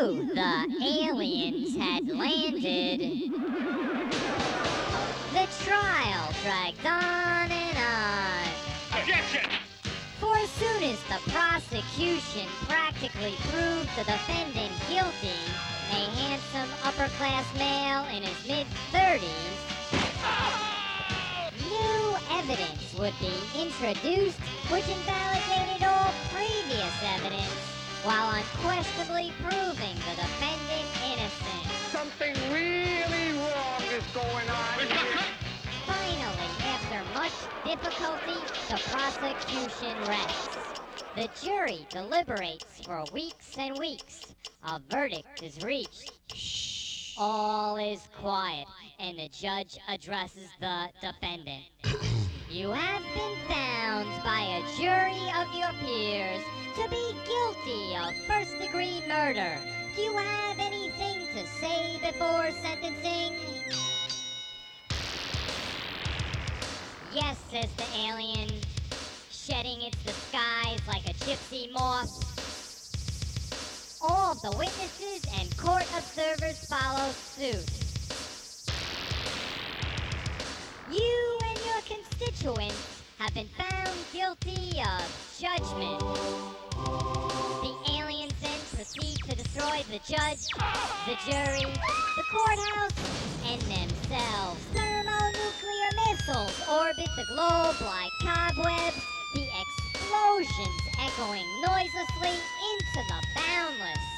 knew the aliens had landed. The trial dragged on and on. Objection! For as soon as the prosecution practically proved the defendant guilty, a handsome upper-class male in his mid-30s, new evidence would be introduced which invalidated all previous evidence, while unquestionably proving the defendant innocent. Something really wrong is going on here. Finally, after much difficulty, the prosecution rests. The jury deliberates for weeks and weeks. A verdict is reached. Shh. All is quiet, and the judge addresses the defendant. You have been found by a jury of your peers to be guilty of first-degree murder. Do you have anything to say before sentencing? Yes, says the alien, shedding its disguise like a gypsy moth. All of the witnesses and court observers follow suit. You and your constituents have been found guilty of judgment. The aliens then proceed to destroy the judge, the jury, the courthouse, and themselves. Thermonuclear missiles orbit the globe like cobwebs, the explosions echoing noiselessly into the boundless